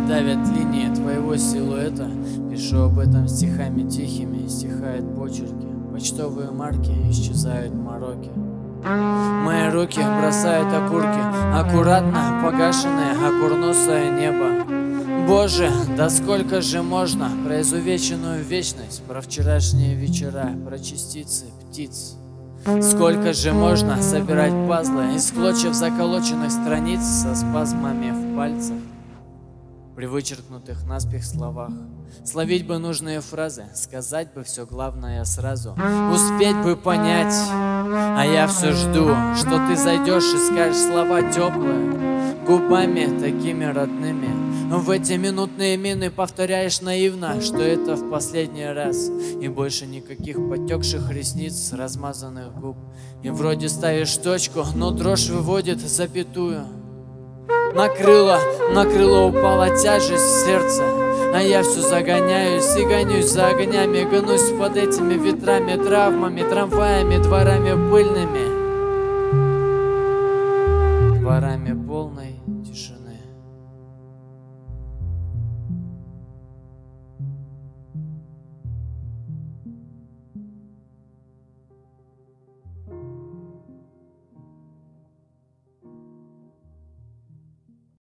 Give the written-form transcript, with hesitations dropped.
давят линии твоего силуэта. Пишу об этом стихами тихими, стихают почерки. Почтовые марки исчезают мороки. Мои руки бросают окурки, аккуратно погашенное окурносое небо. Боже, да сколько же можно про изувеченную вечность, про вчерашние вечера, про частицы птиц. Сколько же можно собирать пазлы из клочьев заколоченных страниц со спазмами в пальцах, при вычеркнутых наспех словах. Словить бы нужные фразы, сказать бы все главное сразу, успеть бы понять. А я все жду, что ты зайдешь и скажешь слова теплые, губами такими родными. В эти минутные мины повторяешь наивно, что это в последний раз. И больше никаких потекших ресниц, размазанных губ. И вроде ставишь точку, но дрожь выводит запятую. На крыло упала тяжесть сердца, а я все загоняюсь и гонюсь за огнями, гонусь под этими ветрами, травмами, трамваями, дворами пыльными, дворами полной